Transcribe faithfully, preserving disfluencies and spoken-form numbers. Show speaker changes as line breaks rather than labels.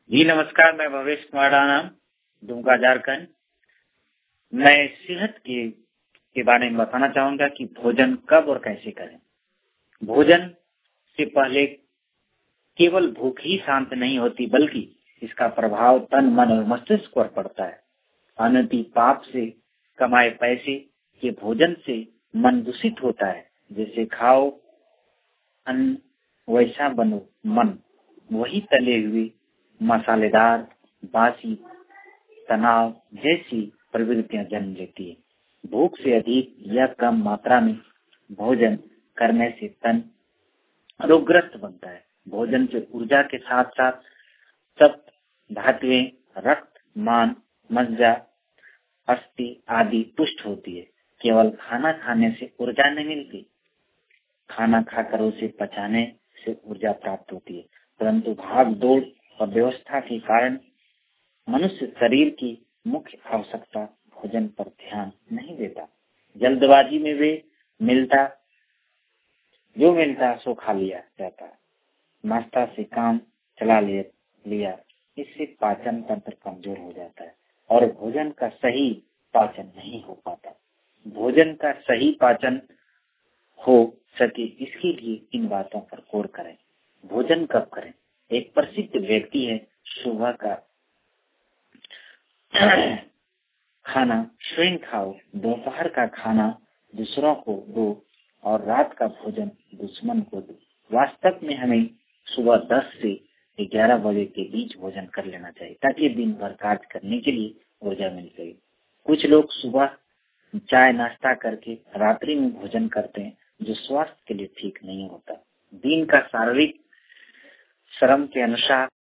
जी नमस्कार, मैं भवेश कुमार राणा, दुमका झारखंड। मैं सेहत के के बारे में बताना चाहूंगा कि भोजन कब और कैसे करें। भोजन से पहले केवल भूख ही शांत नहीं होती, बल्कि इसका प्रभाव तन, मन और मस्तिष्क पर पड़ता है। अनति पाप से कमाए पैसे के भोजन से मन दूषित होता है। जैसे खाओ अन्न वैसा बनो मन, वही तले हुए मसालेदार, बासी, तनाव जैसी प्रवृत्तियां जन्म लेती है। भूख से अधिक या कम मात्रा में भोजन करने से तन रोगग्रस्त बनता है। भोजन से ऊर्जा के साथ साथ सब धातुएं, रक्त, मान, मज्जा, अस्थि आदि पुष्ट होती है। केवल खाना खाने से ऊर्जा नहीं मिलती, खाना खाकर उसे पचाने से ऊर्जा प्राप्त होती है। परंतु भाग दौड़ और व्यवस्था के कारण मनुष्य शरीर की मुख्य आवश्यकता भोजन पर ध्यान नहीं देता। जल्दबाजी में वे मिलता जो मिलता सो खा लिया जाता है। नाश्ता से काम चला लिया, इससे पाचन तंत्र कमजोर हो जाता है और भोजन का सही पाचन नहीं हो पाता। भोजन का सही पाचन हो सके, इसके लिए इन बातों पर गौर करें। भोजन कब करें? एक प्रसिद्ध व्यक्ति है, सुबह का खाना स्वयं खाओ, दोपहर का खाना दूसरों को दो और रात का भोजन दुश्मन को दो। वास्तव में हमें सुबह दस से ग्यारह बजे के बीच भोजन कर लेना चाहिए, ताकि दिन भर कार्य करने के लिए ऊर्जा मिल सके। कुछ लोग सुबह चाय नाश्ता करके रात्रि में भोजन करते हैं, जो स्वास्थ्य के लिए ठीक नहीं होता। दिन का शारीरिक श्रम के अनुसार